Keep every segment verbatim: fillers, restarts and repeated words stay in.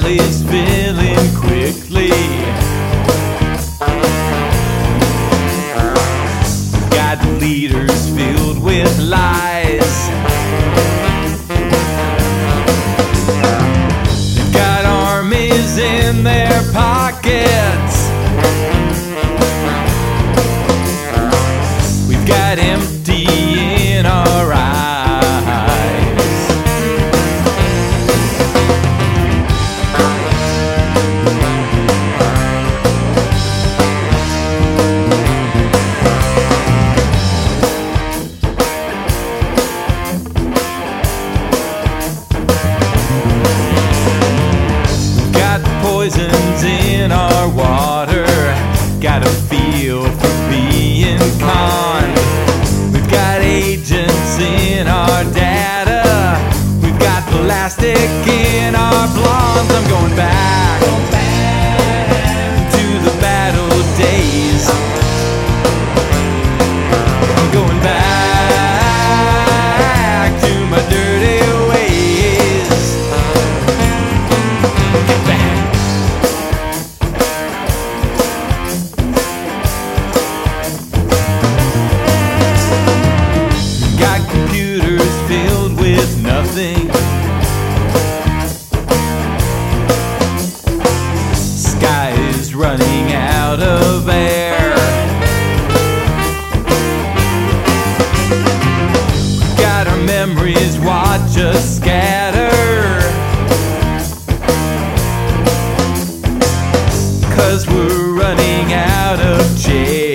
is filling quickly. Got leaders filled with lies. They've got armies in their pockets. We've got empty in our eyes. Poisons in our water, got a feel for being conned. We've got agents in our data, we've got plastic in our blondes. I'm going back, going back to the battle days. I'm going back to my dirty ways. Get back. Filled with nothing. Sky is running out of air. Got our memories, watch us scatter. 'Cause we're running out of chairs.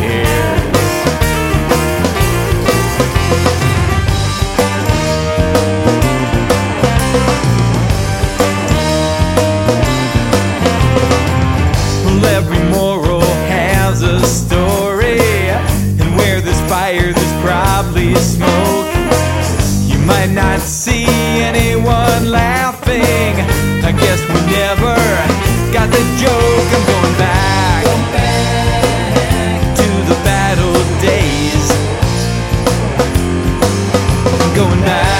Every moral has a story, and where there's fire there's probably smoke. You might not see anyone laughing, I guess we never got the joke. I'm going back, going back to the battle days. I'm going back.